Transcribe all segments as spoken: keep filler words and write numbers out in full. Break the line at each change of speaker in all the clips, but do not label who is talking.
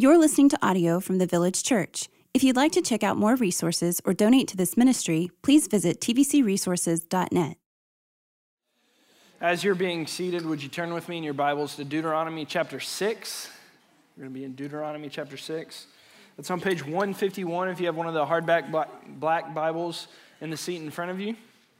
You're listening to audio from the Village Church. If you'd like to check out more resources or donate to this ministry, please visit t v c resources dot net.
As you're being seated, would you turn with me in your Bibles to Deuteronomy chapter six? We're going to be in Deuteronomy chapter six. It's on page one fifty-one if you have one of the hardback black Bibles in the seat in front of you.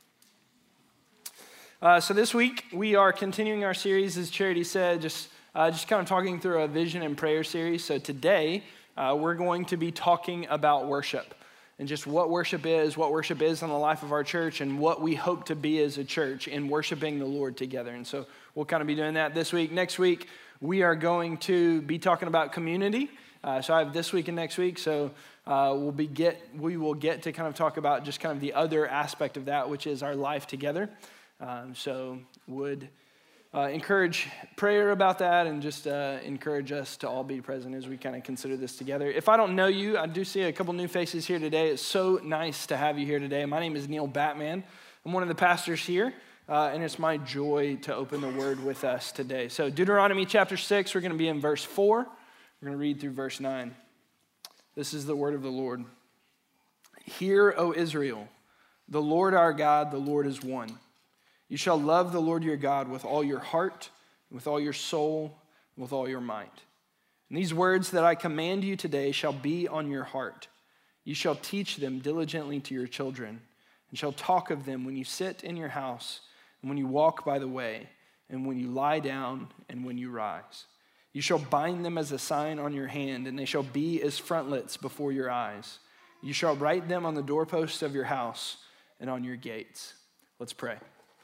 Uh, so this week, we are continuing our series, as Charity said, just Uh, just kind of talking through a vision and prayer series. So today, uh, we're going to be talking about worship and just what worship is, what worship is in the life of our church, and what we hope to be as a church in worshiping the Lord together. And so we'll kind of be doing that this week. Next week, we are going to be talking about community. Uh, so I have this week and next week. So uh, we'll be get we will get to kind of talk about just kind of the other aspect of that, which is our life together. Um, so would. Uh, encourage prayer about that and just uh, encourage us to all be present as we kind of consider this together. If I don't know you, I do see a couple new faces here today. It's so nice to have you here today. My name is Neil Batman. I'm one of the pastors here, uh, and it's my joy to open the word with us today. So Deuteronomy chapter six, we're going to be in verse four. We're going to read through verse nine. This is the word of the Lord. Hear, O Israel, the Lord our God, the Lord is one. You shall love the Lord your God with all your heart, with all your soul, and with all your might. And these words that I command you today shall be on your heart. You shall teach them diligently to your children, and shall talk of them when you sit in your house, and when you walk by the way, and when you lie down, and when you rise. You shall bind them as a sign on your hand, and they shall be as frontlets before your eyes. You shall write them on the doorposts of your house and on your gates. Let's pray.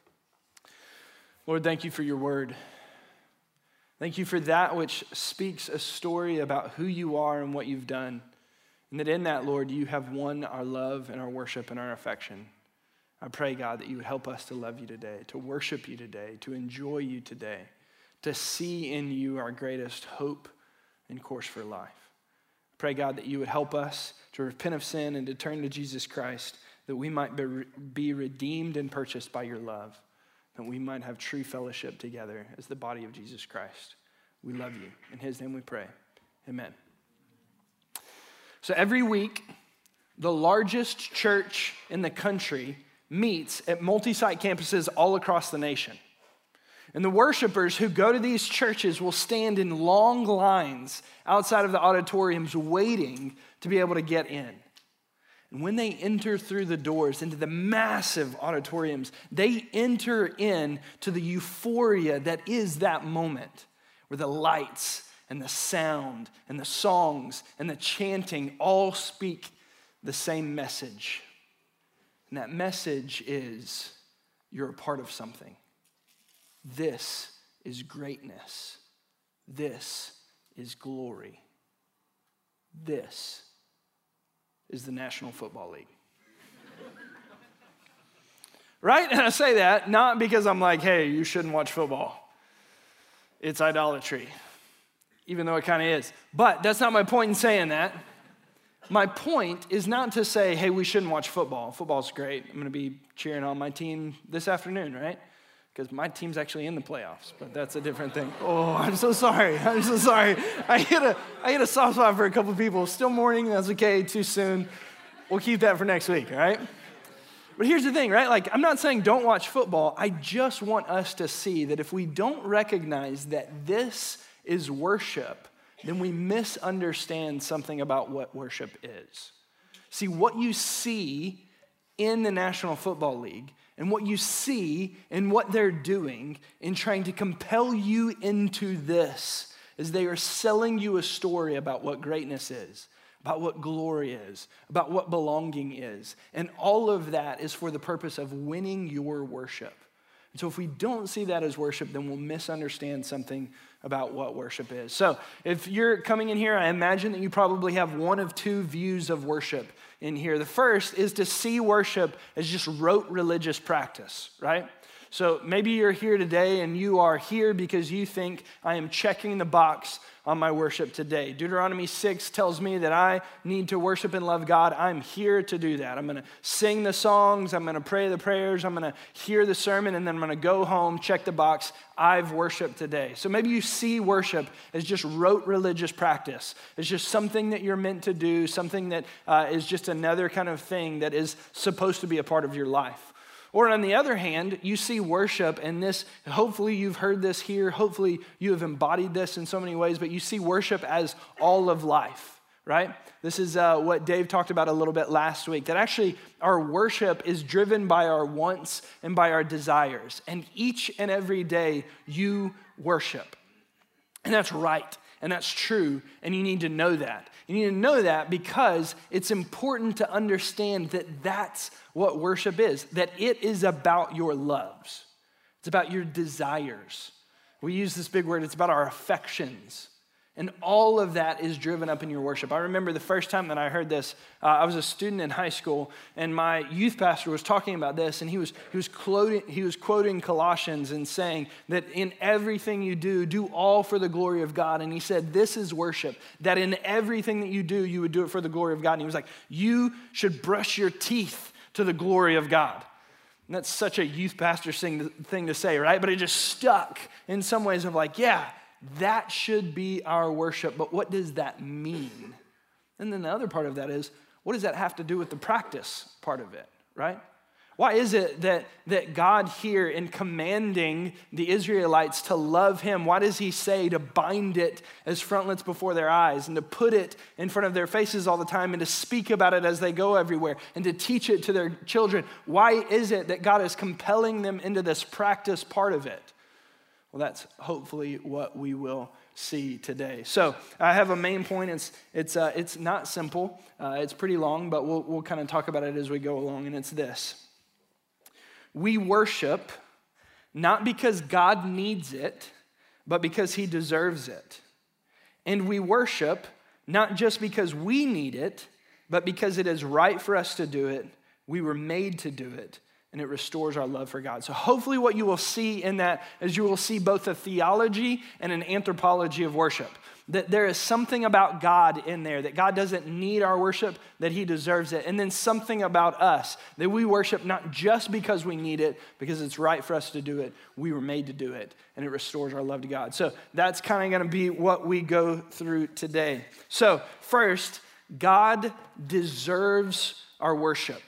Lord, thank you for your word. Thank you for that which speaks a story about who you are and what you've done. And that in that, Lord, you have won our love and our worship and our affection. I pray, God, that you would help us to love you today, to worship you today, to enjoy you today, to see in you our greatest hope and course for life. I pray, God, that you would help us to repent of sin and to turn to Jesus Christ, that we might be redeemed and purchased by your love, that we might have true fellowship together as the body of Jesus Christ. We love you. In his name we pray. Amen. So every week, the largest church in the country meets at multi-site campuses all across the nation. And the worshipers who go to these churches will stand in long lines outside of the auditoriums waiting to be able to get in. And when they enter through the doors into the massive auditoriums, they enter in to the euphoria that is that moment where the lights and the sound and the songs and the chanting all speak the same message. And that message is, you're a part of something. This is greatness. This is glory. This is the National Football League. Right? And I say that not because I'm like, hey, you shouldn't watch football. It's idolatry, even though it kind of is. But that's not my point in saying that. My point is not to say, hey, we shouldn't watch football. Football's great. I'm going to be cheering on my team this afternoon, right? Because my team's actually in the playoffs, but that's a different thing. Oh, I'm so sorry. I'm so sorry. I hit a I hit a soft spot for a couple of people. Still mourning, that's okay, too soon. We'll keep that for next week, all right? But here's the thing, right? Like, I'm not saying don't watch football. I just want us to see that if we don't recognize that this is worship, then we misunderstand something about what worship is. See, what you see in the National Football League and what you see in what they're doing in trying to compel you into this is they are selling you a story about what greatness is, about what glory is, about what belonging is. And all of that is for the purpose of winning your worship. And so if we don't see that as worship, then we'll misunderstand something about what worship is. So if you're coming in here, I imagine that you probably have one of two views of worship in here. The first is to see worship as just rote religious practice, right? So maybe you're here today and you are here because you think I am checking the box on my worship today. Deuteronomy six tells me that I need to worship and love God. I'm here to do that. I'm going to sing the songs. I'm going to pray the prayers. I'm going to hear the sermon, and then I'm going to go home, check the box. I've worshiped today. So maybe you see worship as just rote religious practice. It's just something that you're meant to do, something that uh, is just another kind of thing that is supposed to be a part of your life. Or on the other hand, you see worship, and this, hopefully you've heard this here, hopefully you have embodied this in so many ways, but you see worship as all of life, right? This is uh, what Dave talked about a little bit last week, that actually our worship is driven by our wants and by our desires. And each and every day you worship. And that's right, and that's true, and you need to know that. You need to know that because it's important to understand that that's what worship is, that it is about your loves. It's about your desires. We use this big word, it's about our affections. And all of that is driven up in your worship. I remember the first time that I heard this, uh, I was a student in high school, and my youth pastor was talking about this, and he was he was quoting he was quoting Colossians and saying that in everything you do, do all for the glory of God. And he said, this is worship, that in everything that you do, you would do it for the glory of God. And he was like, you should brush your teeth to the glory of God. And that's such a youth pastor thing to say, right? But it just stuck in some ways of like, yeah, that should be our worship, but what does that mean? And then the other part of that is, what does that have to do with the practice part of it, right? Why is it that, that God here in commanding the Israelites to love him, why does he say to bind it as frontlets before their eyes and to put it in front of their faces all the time and to speak about it as they go everywhere and to teach it to their children? Why is it that God is compelling them into this practice part of it? Well, that's hopefully what we will see today. So I have a main point. It's it's uh, it's not simple. Uh, it's pretty long, but we'll we'll kind of talk about it as we go along. And it's this: we worship not because God needs it, but because he deserves it. And we worship not just because we need it, but because it is right for us to do it. We were made to do it. And it restores our love for God. So hopefully what you will see in that is you will see both a theology and an anthropology of worship. That there is something about God in there, that God doesn't need our worship, that he deserves it. And then something about us, that we worship not just because we need it, because it's right for us to do it. We were made to do it, and it restores our love to God. So that's kind of going to be what we go through today. So first, God deserves our worship.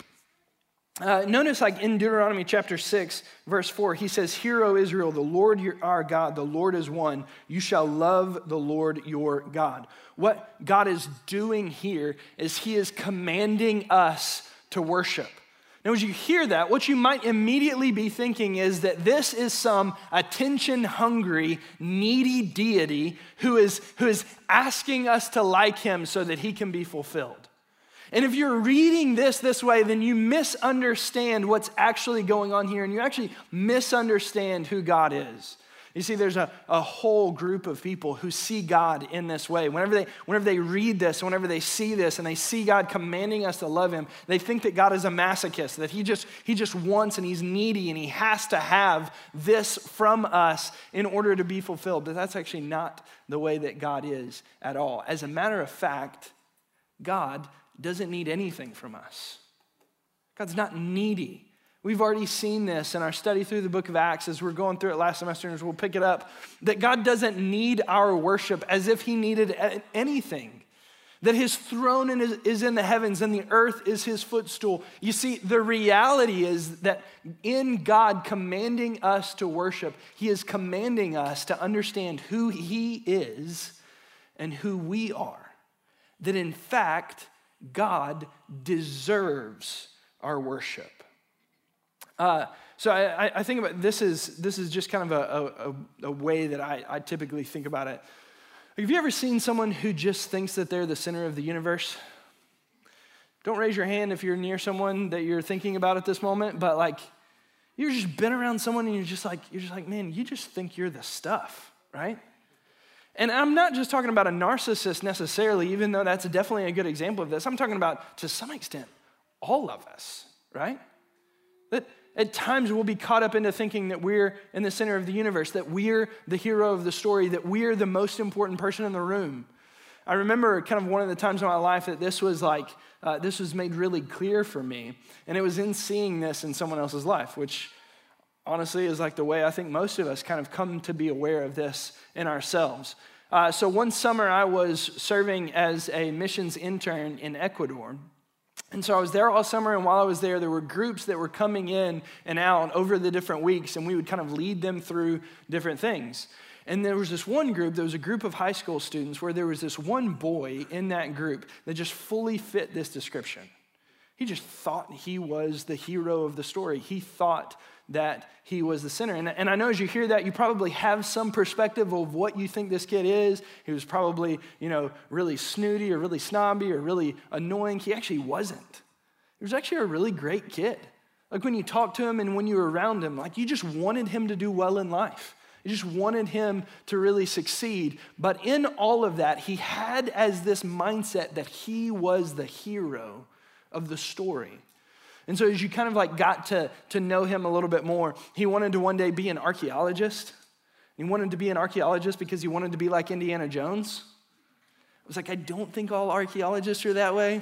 Uh, notice like in Deuteronomy chapter six, verse four, he says, "Hear, O Israel, the Lord your, our God, the Lord is one. You shall love the Lord your God." What God is doing here is he is commanding us to worship. Now, as you hear that, what you might immediately be thinking is that this is some attention-hungry, needy deity who is, who is asking us to like him so that he can be fulfilled. And if you're reading this this way, then you misunderstand what's actually going on here, and you actually misunderstand who God is. You see, there's a, a whole group of people who see God in this way. Whenever they, whenever they read this, whenever they see this, and they see God commanding us to love him, they think that God is a masochist, that he just, he just wants and he's needy and he has to have this from us in order to be fulfilled. But that's actually not the way that God is at all. As a matter of fact, God doesn't need anything from us. God's not needy. We've already seen this in our study through the book of Acts as we're going through it last semester, and as we'll pick it up, that God doesn't need our worship as if he needed anything. That his throne is in the heavens and the earth is his footstool. You see, the reality is that in God commanding us to worship, he is commanding us to understand who he is and who we are. That in fact, God deserves our worship. Uh, so I, I think about this is this is just kind of a, a, a way that I, I typically think about it. Have you ever seen someone who just thinks that they're the center of the universe? Don't raise your hand if you're near someone that you're thinking about at this moment, but like you've just been around someone and you're just like you're just like, man, you just think you're the stuff, right? And I'm not just talking about a narcissist necessarily, even though that's definitely a good example of this. I'm talking about, to some extent, all of us, right? That At times we'll be caught up into thinking that we're in the center of the universe, that we're the hero of the story, that we're the most important person in the room. I remember kind of one of the times in my life that this was like, uh, this was made really clear for me. And it was in seeing this in someone else's life, which honestly is like the way I think most of us kind of come to be aware of this in ourselves. Uh, so one summer I was serving as a missions intern in Ecuador. And so I was there all summer, and while I was there, there were groups that were coming in and out over the different weeks, and we would kind of lead them through different things. And there was this one group, there was a group of high school students where there was this one boy in that group that just fully fit this description. He just thought he was the hero of the story. He thought that he was the center. And, and I know as you hear that, you probably have some perspective of what you think this kid is. He was probably, you know, really snooty or really snobby or really annoying. He actually wasn't. He was actually a really great kid. Like when you talked to him and when you were around him, like you just wanted him to do well in life. You just wanted him to really succeed. But in all of that, he had as this mindset that he was the hero of the story. And so as you kind of like got to, to know him a little bit more, he wanted to one day be an archaeologist. He wanted to be an archaeologist because he wanted to be like Indiana Jones. I was like, I don't think all archaeologists are that way.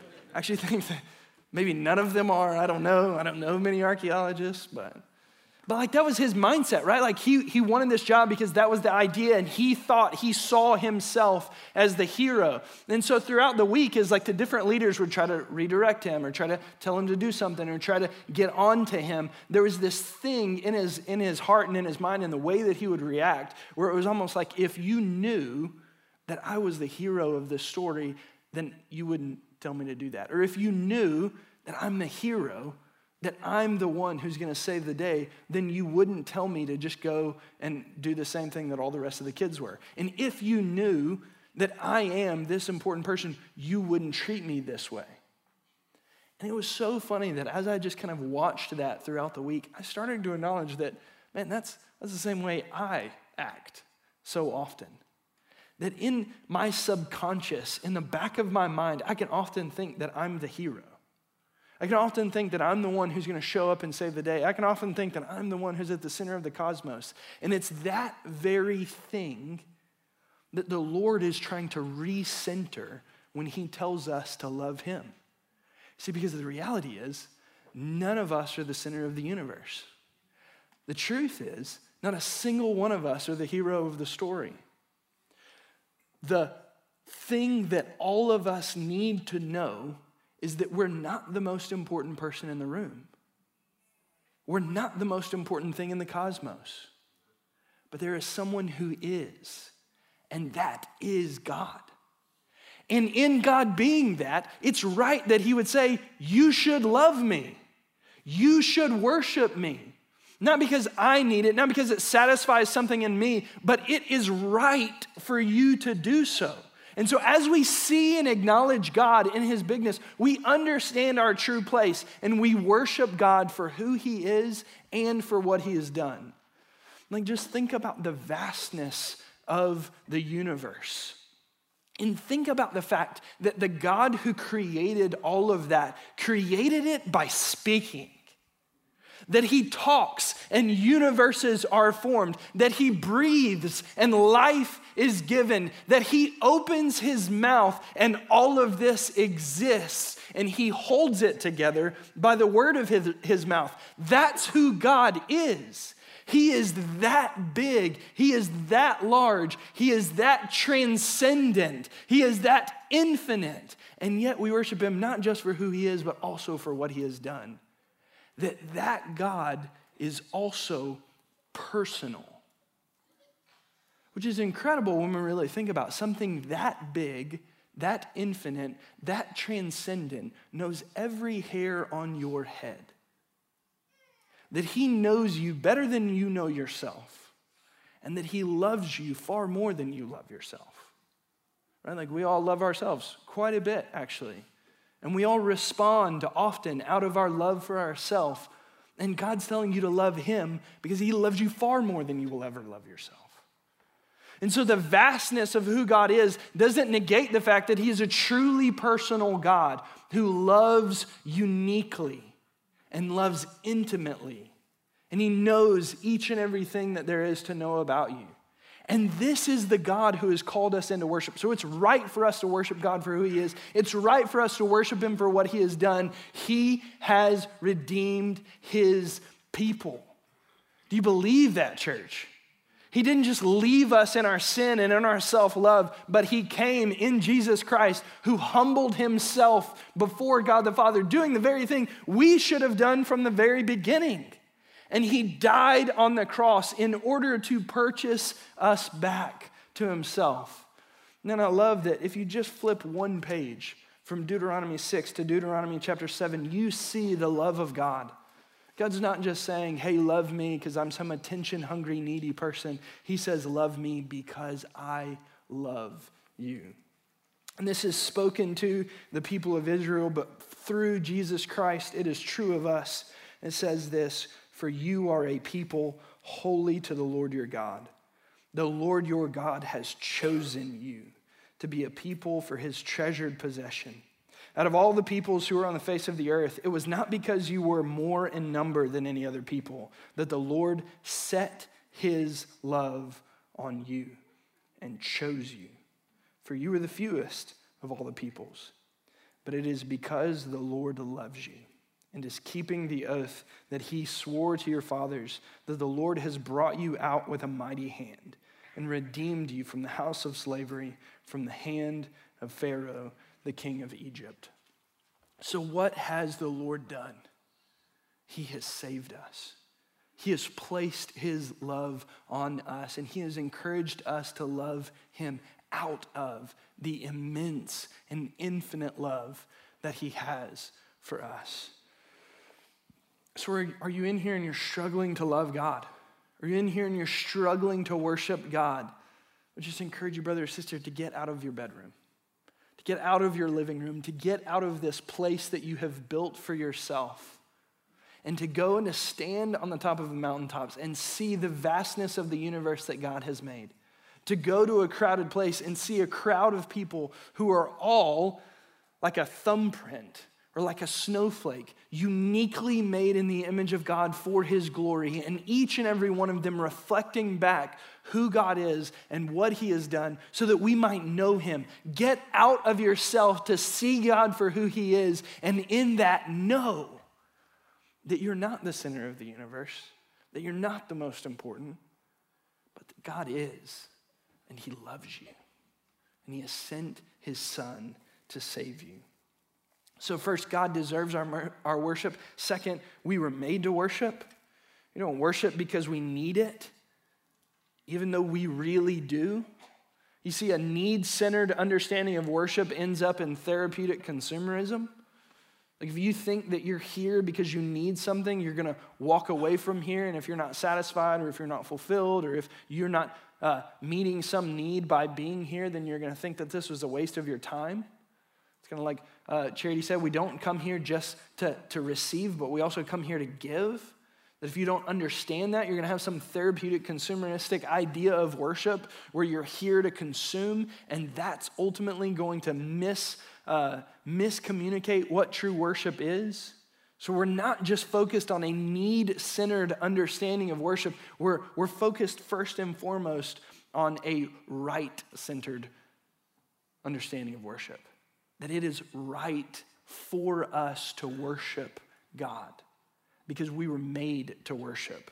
I actually think that maybe none of them are. I don't know. I don't know many archaeologists, but... But like that was his mindset, right? Like he, he wanted this job because that was the idea, and he thought he saw himself as the hero. And so throughout the week, as like the different leaders would try to redirect him or try to tell him to do something or try to get on to him, there was this thing in his, in his heart and in his mind and the way that he would react where it was almost like if you knew that I was the hero of this story, then you wouldn't tell me to do that. Or if you knew that I'm the hero, that I'm the one who's going to save the day, then you wouldn't tell me to just go and do the same thing that all the rest of the kids were. And if you knew that I am this important person, you wouldn't treat me this way. And it was so funny that as I just kind of watched that throughout the week, I started to acknowledge that, man, that's, that's the same way I act so often. That in my subconscious, in the back of my mind, I can often think that I'm the hero. I can often think that I'm the one who's going to show up and save the day. I can often think that I'm the one who's at the center of the cosmos. And it's that very thing that the Lord is trying to recenter when he tells us to love him. See, because the reality is, none of us are the center of the universe. The truth is, not a single one of us are the hero of the story. The thing that all of us need to know is that we're not the most important person in the room. We're not the most important thing in the cosmos. But there is someone who is, and that is God. And in God being that, it's right that he would say, you should love me. You should worship me. Not because I need it, not because it satisfies something in me, but it is right for you to do so. And so as we see and acknowledge God in his bigness, we understand our true place and we worship God for who he is and for what he has done. Like just think about the vastness of the universe. And think about the fact that the God who created all of that created it by speaking. That he talks and universes are formed, that he breathes and life is given, that he opens his mouth and all of this exists and he holds it together by the word of his, his mouth. That's who God is. He is that big. He is that large. He is that transcendent. He is that infinite. And yet we worship him not just for who he is, but also for what he has done. That that God is also personal. Which is incredible when we really think about something that big, that infinite, that transcendent, knows every hair on your head. That he knows you better than you know yourself. And that he loves you far more than you love yourself. Right? Like we all love ourselves quite a bit, actually. And we all respond often out of our love for ourselves. And God's telling you to love him because he loves you far more than you will ever love yourself. And so the vastness of who God is doesn't negate the fact that he is a truly personal God who loves uniquely and loves intimately. And he knows each and everything that there is to know about you. And this is the God who has called us into worship. So it's right for us to worship God for who he is. It's right for us to worship him for what he has done. He has redeemed his people. Do you believe that, church? He didn't just leave us in our sin and in our self-love, but he came in Jesus Christ, who humbled himself before God the Father, doing the very thing we should have done from the very beginning. And he died on the cross in order to purchase us back to himself. And then I love that if you just flip one page from Deuteronomy six to Deuteronomy chapter seven, you see the love of God. God's not just saying, hey, love me because I'm some attention-hungry, needy person. He says, love me because I love you. And this is spoken to the people of Israel, but through Jesus Christ, it is true of us. It says this, for you are a people holy to the Lord your God. The Lord your God has chosen you to be a people for his treasured possession. Out of all the peoples who are on the face of the earth, it was not because you were more in number than any other people that the Lord set his love on you and chose you. For you were the fewest of all the peoples. But it is because the Lord loves you and is keeping the oath that he swore to your fathers, that the Lord has brought you out with a mighty hand and redeemed you from the house of slavery, from the hand of Pharaoh, the king of Egypt. So what has the Lord done? He has saved us. He has placed his love on us, and he has encouraged us to love him out of the immense and infinite love that he has for us. So are, are you in here and you're struggling to love God? Are you in here and you're struggling to worship God? I just encourage you, brother or sister, to get out of your bedroom. Get out of your living room, to get out of this place that you have built for yourself, and to go and to stand on the top of the mountaintops and see the vastness of the universe that God has made. To go to a crowded place and see a crowd of people who are all like a thumbprint or like a snowflake, uniquely made in the image of God for his glory, and each and every one of them reflecting back who God is and what he has done so that we might know him. Get out of yourself to see God for who he is, and in that know that you're not the center of the universe, that you're not the most important, but that God is, and he loves you, and he has sent his son to save you. So first, God deserves our, our worship. Second, we were made to worship. You don't worship because we need it, even though we really do. You see, a need-centered understanding of worship ends up in therapeutic consumerism. Like if you think that you're here because you need something, you're going to walk away from here, and if you're not satisfied or if you're not fulfilled or if you're not uh, meeting some need by being here, then you're going to think that this was a waste of your time. It's kind of like uh, Charity said, we don't come here just to, to receive, but we also come here to give. That if you don't understand that, you're going to have some therapeutic, consumeristic idea of worship where you're here to consume, and that's ultimately going to mis, uh, miscommunicate what true worship is. So we're not just focused on a need-centered understanding of worship. We're, we're focused first and foremost on a right-centered understanding of worship. That it is right for us to worship God because we were made to worship.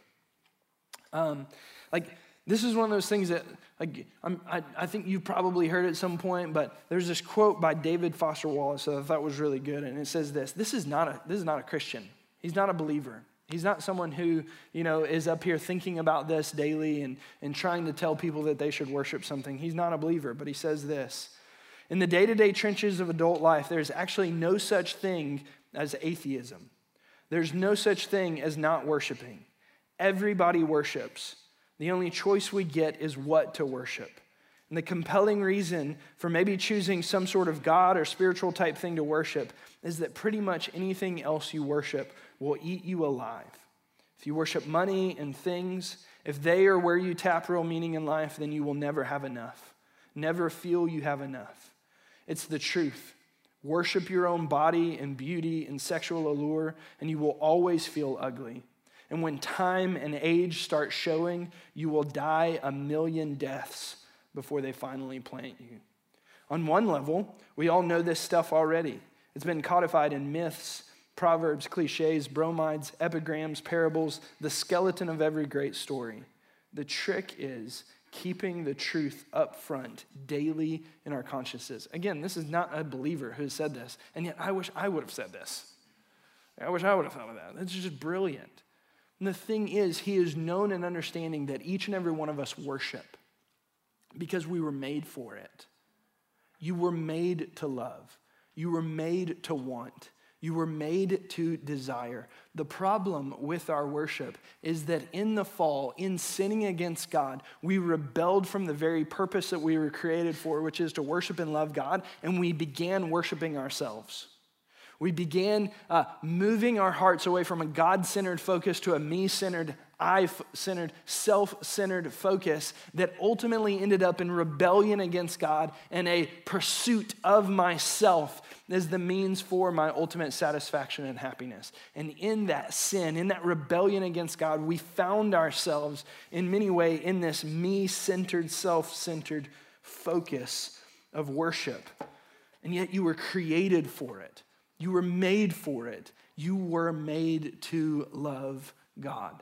Um, like, this is one of those things that, like, I'm, I, I think you've probably heard at some point, but there's this quote by David Foster Wallace that I thought was really good, and it says this, this is not a, this is not a Christian. He's not a believer. He's not someone who, you know, is up here thinking about this daily and, and trying to tell people that they should worship something. He's not a believer, but he says this, in the day-to-day trenches of adult life, there's actually no such thing as atheism. There's no such thing as not worshiping. Everybody worships. The only choice we get is what to worship. And the compelling reason for maybe choosing some sort of God or spiritual type thing to worship is that pretty much anything else you worship will eat you alive. If you worship money and things, if they are where you tap real meaning in life, then you will never have enough. Never feel you have enough. It's the truth. Worship your own body and beauty and sexual allure, and you will always feel ugly. And when time and age start showing, you will die a million deaths before they finally plant you. On one level, we all know this stuff already. It's been codified in myths, proverbs, cliches, bromides, epigrams, parables, the skeleton of every great story. The trick is keeping the truth up front daily in our consciousness. Again, this is not a believer who said this, and yet I wish I would have said this. I wish I would have thought of that. It's just brilliant. And the thing is, he is known and understanding that each and every one of us worship because we were made for it. You were made to love. You were made to want. You were made to desire. The problem with our worship is that in the fall, in sinning against God, we rebelled from the very purpose that we were created for, which is to worship and love God, and we began worshiping ourselves. We began uh, moving our hearts away from a God-centered focus to a me-centered, I-centered, self-centered focus that ultimately ended up in rebellion against God and a pursuit of myself as the means for my ultimate satisfaction and happiness. And in that sin, in that rebellion against God, we found ourselves in many ways in this me-centered, self-centered focus of worship. And yet you were created for it. You were made for it. You were made to love God.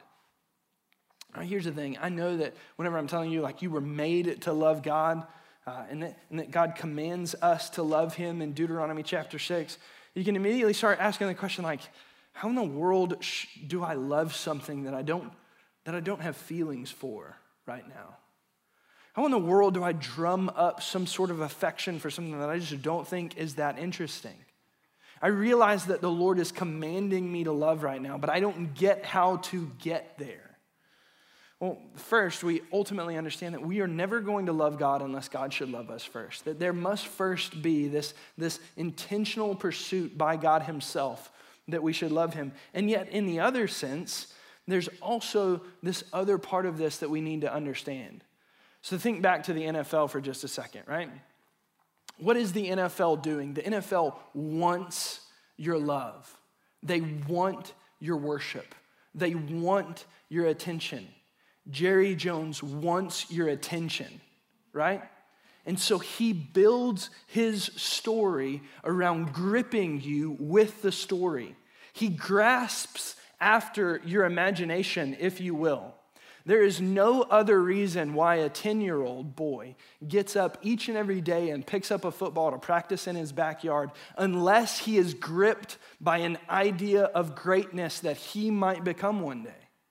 Now, here's the thing. I know that whenever I'm telling you, like, you were made to love God, uh, and, that, and that God commands us to love him in Deuteronomy chapter six, you can immediately start asking the question, like, how in the world sh- do I love something that I don't that I don't have feelings for right now? How in the world do I drum up some sort of affection for something that I just don't think is that interesting? I realize that the Lord is commanding me to love right now, but I don't get how to get there. Well, first, we ultimately understand that we are never going to love God unless God should love us first. That there must first be this, this intentional pursuit by God himself that we should love him. And yet, in the other sense, there's also this other part of this that we need to understand. So think back to the N F L for just a second, right? What is the N F L doing? The N F L wants your love. They want your worship. They want your attention. Jerry Jones wants your attention, right? And so he builds his story around gripping you with the story. He grasps after your imagination, if you will. There is no other reason why a ten-year-old boy gets up each and every day and picks up a football to practice in his backyard unless he is gripped by an idea of greatness that he might become one day.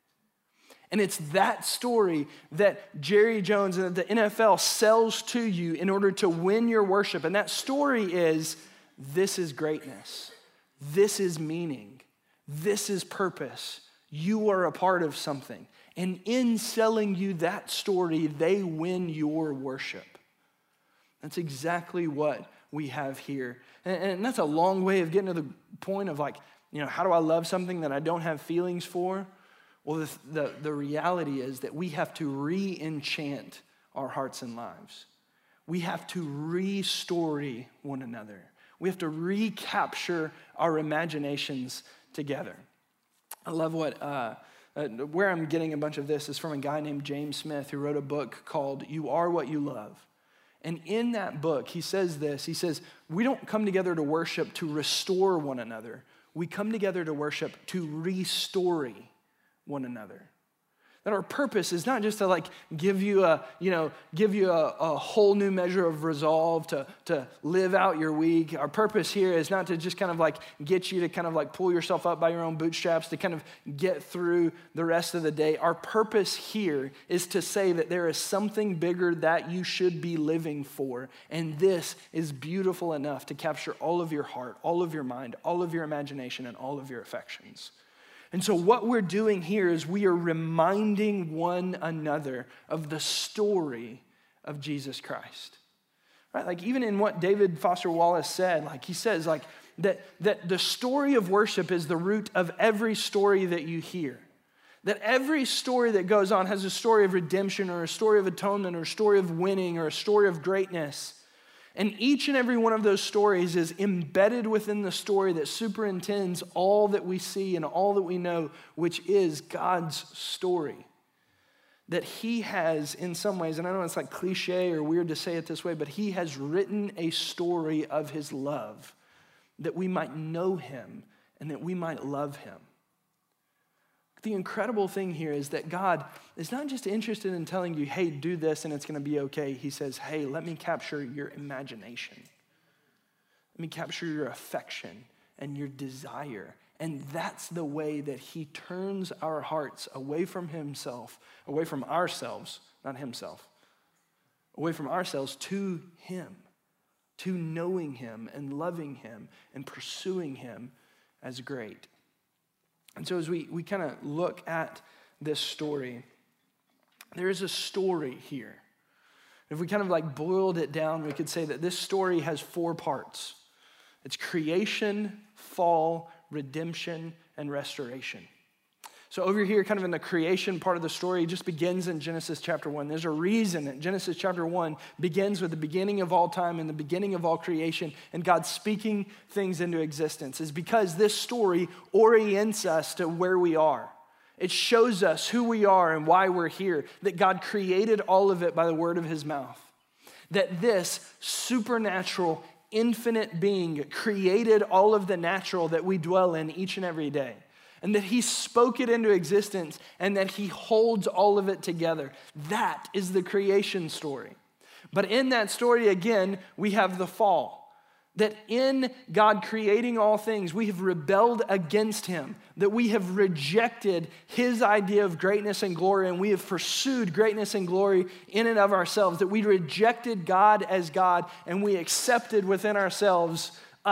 And it's that story that Jerry Jones and the N F L sells to you in order to win your worship. And that story is, this is greatness. This is meaning. This is purpose. You are a part of something. And in selling you that story, they win your worship. That's exactly what we have here. And, and that's a long way of getting to the point of, like, you know, how do I love something that I don't have feelings for? Well, the, the, the reality is that we have to re-enchant our hearts and lives. We have to re-story one another. We have to recapture our imaginations together. I love what, uh, uh, where I'm getting a bunch of this is from a guy named James Smith who wrote a book called You Are What You Love. And in that book, he says this, he says, we don't come together to worship to restore one another. We come together to worship to re-story one another. That our purpose is not just to, like, give you a, you know, give you a, a whole new measure of resolve to, to live out your week. Our purpose here is not to just kind of like get you to kind of like pull yourself up by your own bootstraps to kind of get through the rest of the day. Our purpose here is to say that there is something bigger that you should be living for. And this is beautiful enough to capture all of your heart, all of your mind, all of your imagination, and all of your affections. And so what we're doing here is we are reminding one another of the story of Jesus Christ. Right? Like, even in what David Foster Wallace said, like he says, like that, that the story of worship is the root of every story that you hear. That every story that goes on has a story of redemption or a story of atonement or a story of winning or a story of greatness. And each and every one of those stories is embedded within the story that superintends all that we see and all that we know, which is God's story. That he has, in some ways, and I know it's like cliche or weird to say it this way, but he has written a story of his love that we might know him and that we might love him. The incredible thing here is that God is not just interested in telling you, hey, do this and it's going to be okay. He says, hey, let me capture your imagination. Let me capture your affection and your desire. And that's the way that he turns our hearts away from himself, away from ourselves, not himself, away from ourselves to him, to knowing him and loving him and pursuing him as great. And so as we, we kind of look at this story, there is a story here. If we kind of like boiled it down, we could say that this story has four parts. It's creation, fall, redemption, and restoration. So over here, kind of in the creation part of the story, it just begins in Genesis chapter one. There's a reason that Genesis chapter one begins with the beginning of all time and the beginning of all creation and God speaking things into existence. Is because this story orients us to where we are. It shows us who we are and why we're here, that God created all of it by the word of his mouth. That this supernatural, infinite being created all of the natural that we dwell in each and every day. And that he spoke it into existence and that he holds all of it together. That is the creation story. But in that story, again, we have the fall. That in God creating all things, we have rebelled against him. That we have rejected his idea of greatness and glory, and we have pursued greatness and glory in and of ourselves. That we rejected God as God, and we accepted within ourselves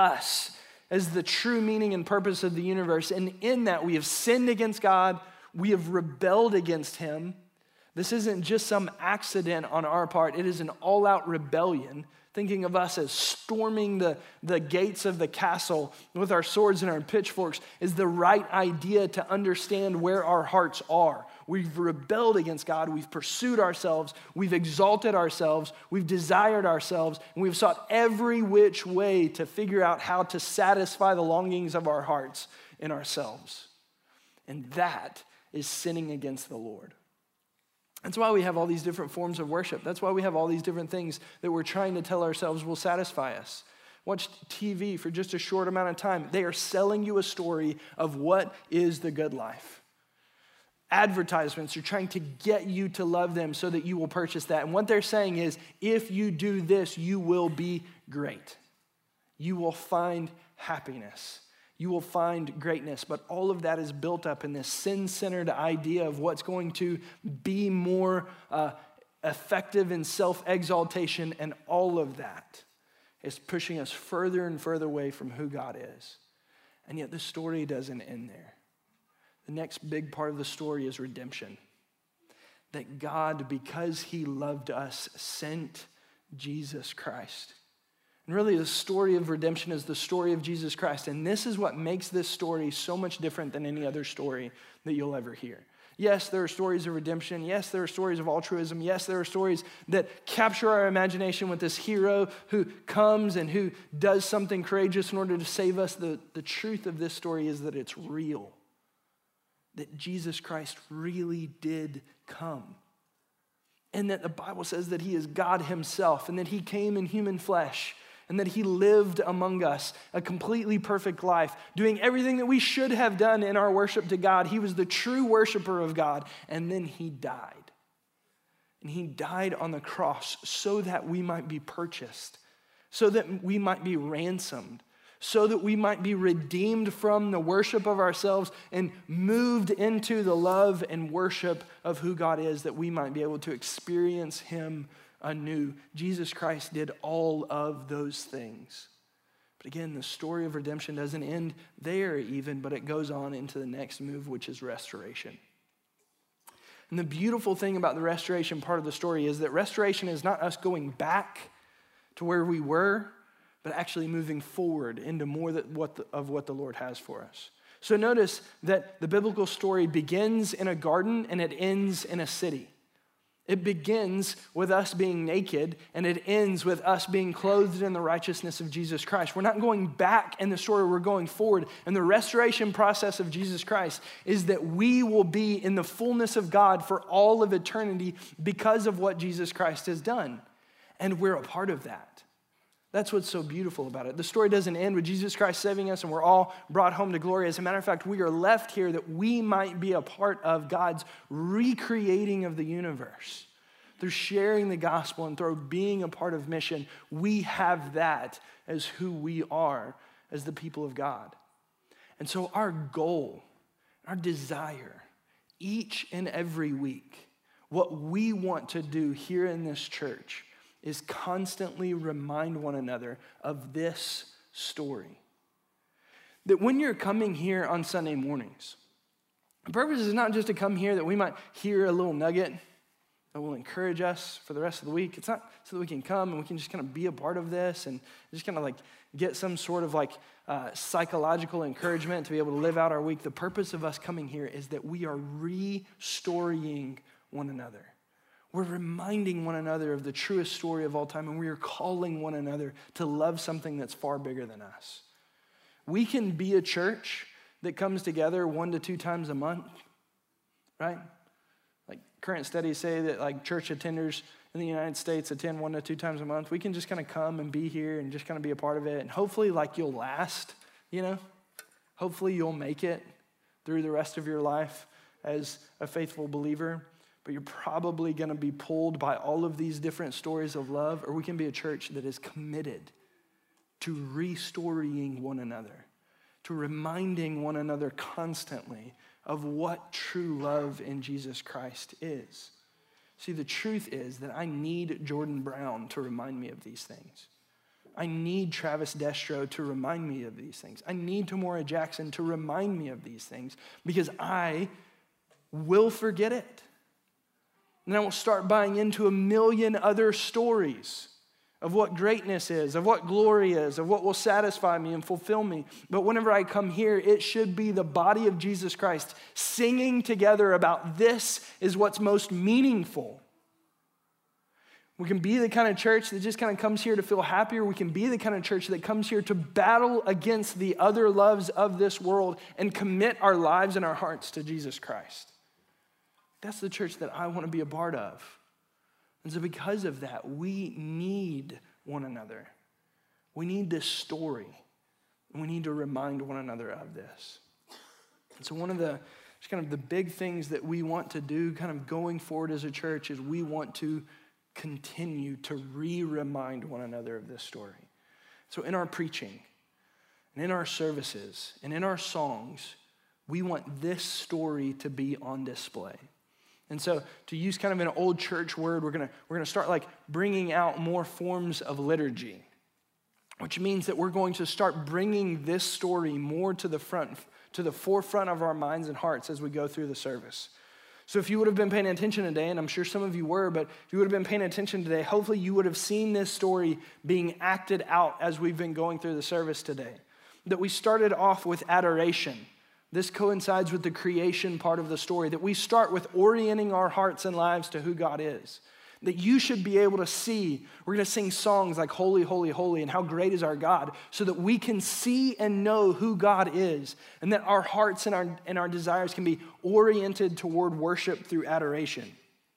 us as the true meaning and purpose of the universe. And in that, we have sinned against God. We have rebelled against him. This isn't just some accident on our part. It is an all-out rebellion, thinking of us as storming the, the gates of the castle with our swords and our pitchforks is the right idea to understand where our hearts are. We've rebelled against God. We've pursued ourselves. We've exalted ourselves. We've desired ourselves. And we've sought every which way to figure out how to satisfy the longings of our hearts in ourselves. And that is sinning against the Lord. That's why we have all these different forms of worship. That's why we have all these different things that we're trying to tell ourselves will satisfy us. Watch T V for just a short amount of time. They are selling you a story of what is the good life. Advertisements are trying to get you to love them so that you will purchase that. And what they're saying is, if you do this, you will be great. You will find happiness. You will find greatness. But all of that is built up in this sin-centered idea of what's going to be more uh, effective in self-exaltation, and all of that is pushing us further and further away from who God is. And yet the story doesn't end there. The next big part of the story is redemption. That God, because he loved us, sent Jesus Christ. And really the story of redemption is the story of Jesus Christ. And this is what makes this story so much different than any other story that you'll ever hear. Yes, there are stories of redemption. Yes, there are stories of altruism. Yes, there are stories that capture our imagination with this hero who comes and who does something courageous in order to save us. The, the truth of this story is that it's real. That Jesus Christ really did come. And that the Bible says that he is God himself, and that he came in human flesh, and that he lived among us a completely perfect life, doing everything that we should have done in our worship to God. He was the true worshiper of God, and then he died. And he died on the cross so that we might be purchased, so that we might be ransomed, so that we might be redeemed from the worship of ourselves and moved into the love and worship of who God is, that we might be able to experience him anew. Jesus Christ did all of those things. But again, the story of redemption doesn't end there even, but it goes on into the next move, which is restoration. And the beautiful thing about the restoration part of the story is that restoration is not us going back to where we were, but actually moving forward into more that what the, of what the Lord has for us. So notice that the biblical story begins in a garden and it ends in a city. It begins with us being naked, and it ends with us being clothed in the righteousness of Jesus Christ. We're not going back in the story, we're going forward. And the restoration process of Jesus Christ is that we will be in the fullness of God for all of eternity because of what Jesus Christ has done. And we're a part of that. That's what's so beautiful about it. The story doesn't end with Jesus Christ saving us and we're all brought home to glory. As a matter of fact, we are left here that we might be a part of God's recreating of the universe. Through sharing the gospel and through being a part of mission, we have that as who we are as the people of God. And so our goal, our desire, each and every week, what we want to do here in this church is constantly remind one another of this story. That when you're coming here on Sunday mornings, the purpose is not just to come here that we might hear a little nugget that will encourage us for the rest of the week. It's not so that we can come and we can just kind of be a part of this and just kind of like get some sort of like uh, psychological encouragement to be able to live out our week. The purpose of us coming here is that we are restoring one another. We're reminding one another of the truest story of all time, and we are calling one another to love something that's far bigger than us. We can be a church that comes together one to two times a month, right? Like current studies say that like church attenders in the United States attend one to two times a month. We can just kind of come and be here and just kind of be a part of it, and hopefully like you'll last, you know? Hopefully you'll make it through the rest of your life as a faithful believer. But you're probably going to be pulled by all of these different stories of love, or we can be a church that is committed to restoring one another, to reminding one another constantly of what true love in Jesus Christ is. See, the truth is that I need Jordan Brown to remind me of these things. I need Travis Destro to remind me of these things. I need Tamora Jackson to remind me of these things because I will forget it. And I will start buying into a million other stories of what greatness is, of what glory is, of what will satisfy me and fulfill me. But whenever I come here, it should be the body of Jesus Christ singing together about this is what's most meaningful. We can be the kind of church that just kind of comes here to feel happy, or we can be the kind of church that comes here to battle against the other loves of this world and commit our lives and our hearts to Jesus Christ. That's the church that I want to be a part of. And so because of that, we need one another. We need this story. And we need to remind one another of this. And so one of the just kind of the big things that we want to do kind of going forward as a church is we want to continue to re-remind one another of this story. So in our preaching, and in our services, and in our songs, we want this story to be on display. And so to use kind of an old church word, we're gonna, we're gonna start like bringing out more forms of liturgy, which means that we're going to start bringing this story more to the front, to the forefront of our minds and hearts as we go through the service. So if you would have been paying attention today, and I'm sure some of you were, but if you would have been paying attention today, hopefully you would have seen this story being acted out as we've been going through the service today. That we started off with adoration. This coincides with the creation part of the story, that we start with orienting our hearts and lives to who God is. That you should be able to see, we're going to sing songs like Holy, Holy, Holy, and how great is our God, so that we can see and know who God is, and that our hearts and our, and our desires can be oriented toward worship through adoration.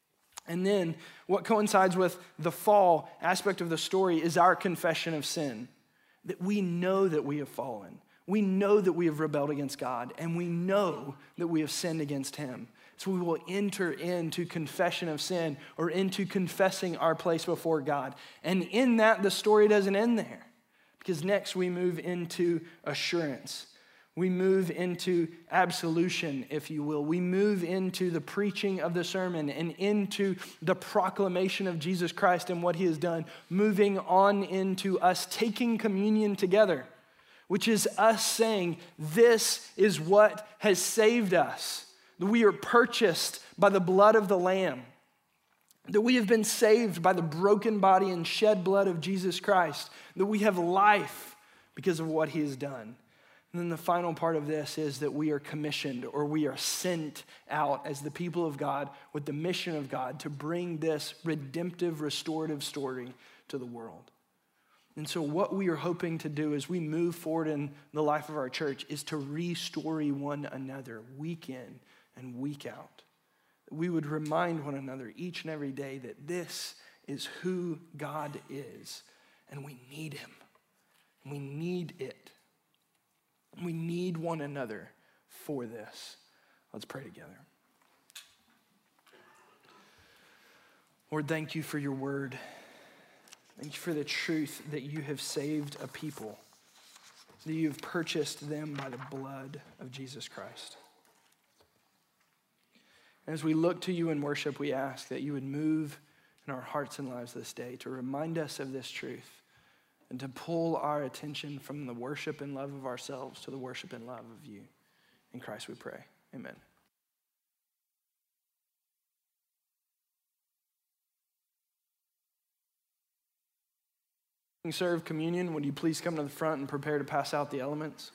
And then what coincides with the fall aspect of the story is our confession of sin, that we know that we have fallen. We know that we have rebelled against God, and we know that we have sinned against him. So we will enter into confession of sin or into confessing our place before God. And in that, the story doesn't end there, because next we move into assurance. We move into absolution, if you will. We move into the preaching of the sermon and into the proclamation of Jesus Christ and what he has done, moving on into us taking communion together, which is us saying, this is what has saved us. That we are purchased by the blood of the Lamb. That we have been saved by the broken body and shed blood of Jesus Christ. That we have life because of what he has done. And then the final part of this is that we are commissioned, or we are sent out as the people of God with the mission of God to bring this redemptive, restorative story to the world. And so what we are hoping to do as we move forward in the life of our church is to restory one another week in and week out. We would remind one another each and every day that this is who God is, and we need him. We need it. We need one another for this. Let's pray together. Lord, thank you for your word. Thank you for the truth that you have saved a people, that you have purchased them by the blood of Jesus Christ. As we look to you in worship, we ask that you would move in our hearts and lives this day to remind us of this truth and to pull our attention from the worship and love of ourselves to the worship and love of you. In Christ we pray. Amen. Serve communion, would you please come to the front and prepare to pass out the elements?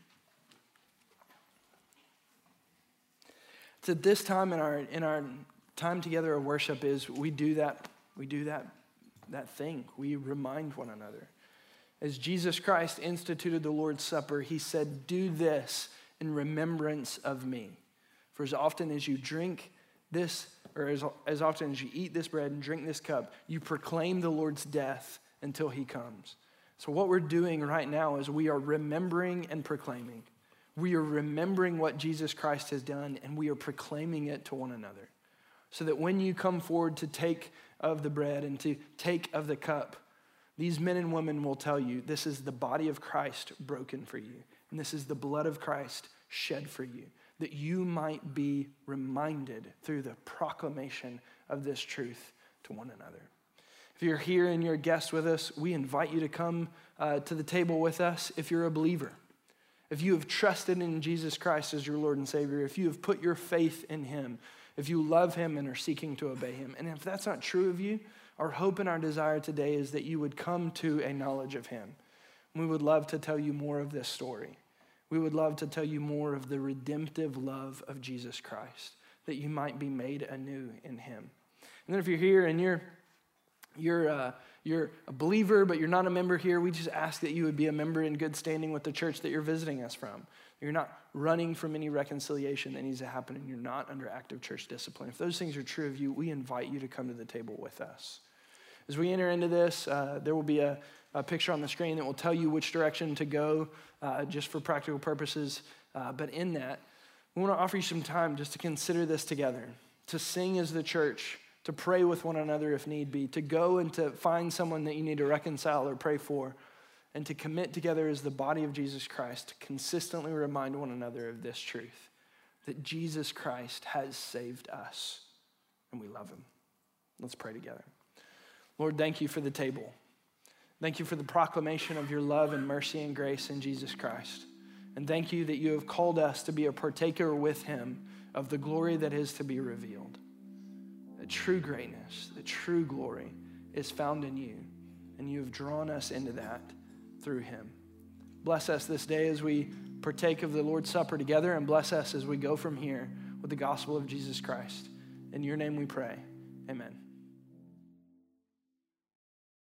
It's at this time in our in our time together of worship is we do that we do that that thing. We remind one another. As Jesus Christ instituted the Lord's Supper, he said, "Do this in remembrance of me. For as often as you drink this, or as, as often as you eat this bread and drink this cup, you proclaim the Lord's death until he comes." So what we're doing right now is we are remembering and proclaiming. We are remembering what Jesus Christ has done, and we are proclaiming it to one another. So that when you come forward to take of the bread and to take of the cup, these men and women will tell you, this is the body of Christ broken for you, and this is the blood of Christ shed for you, that you might be reminded through the proclamation of this truth to one another. If you're here and you're a guest with us, we invite you to come uh, to the table with us if you're a believer. If you have trusted in Jesus Christ as your Lord and Savior, if you have put your faith in him, if you love him and are seeking to obey him. And if that's not true of you, our hope and our desire today is that you would come to a knowledge of him. We would love to tell you more of this story. We would love to tell you more of the redemptive love of Jesus Christ, that you might be made anew in him. And then if you're here and you're You're, uh, you're a believer, but you're not a member here, we just ask that you would be a member in good standing with the church that you're visiting us from. You're not running from any reconciliation that needs to happen, and you're not under active church discipline. If those things are true of you, we invite you to come to the table with us. As we enter into this, uh, there will be a, a picture on the screen that will tell you which direction to go, uh, just for practical purposes. Uh, but in that, we want to offer you some time just to consider this together, to sing as the church, to pray with one another if need be, to go and to find someone that you need to reconcile or pray for, and to commit together as the body of Jesus Christ to consistently remind one another of this truth, that Jesus Christ has saved us, and we love him. Let's pray together. Lord, thank you for the table. Thank you for the proclamation of your love and mercy and grace in Jesus Christ. And thank you that you have called us to be a partaker with him of the glory that is to be revealed. The true greatness, the true glory is found in you, and you have drawn us into that through him. Bless us this day as we partake of the Lord's Supper together, and bless us as we go from here with the gospel of Jesus Christ. In your name we pray, amen.